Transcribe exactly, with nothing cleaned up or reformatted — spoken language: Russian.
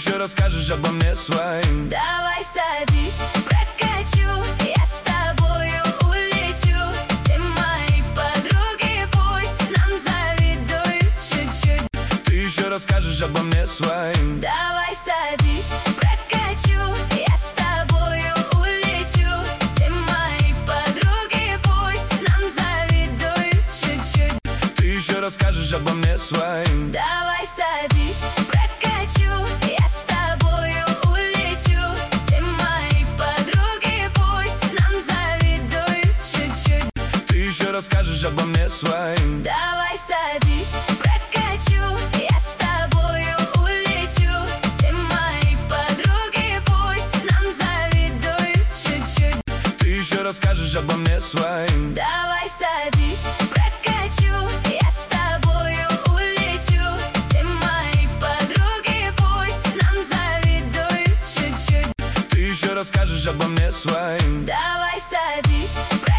еще расскажешь обо мне своим. Давай садись, прокачу, я с тобою улечу. Все мои подруги пусть нам завидуют чуть-чуть. Ты еще расскажешь обо мне своим. Давай садись, прокачу, я с тобою улечу. Все мои подруги пусть нам завидуют чуть-чуть. Ты еще расскажешь обо мне своим. Давай садись, прокачу, я с тобою улечу. Все мои подруги пусть нам завидуют чуть-чуть. Ты еще расскажешь обо мне своим. Давай садись, прокачу, я с тобою улечу. Все мои подруги пусть нам завидуют чуть-чуть. Ты еще расскажешь обо мне своим. Давай садись, прокачу, я с тобою улечу. Все мои подруги пусть нам завидуют чуть-чуть. Ты еще расскажешь обо мне своим. Давай садись,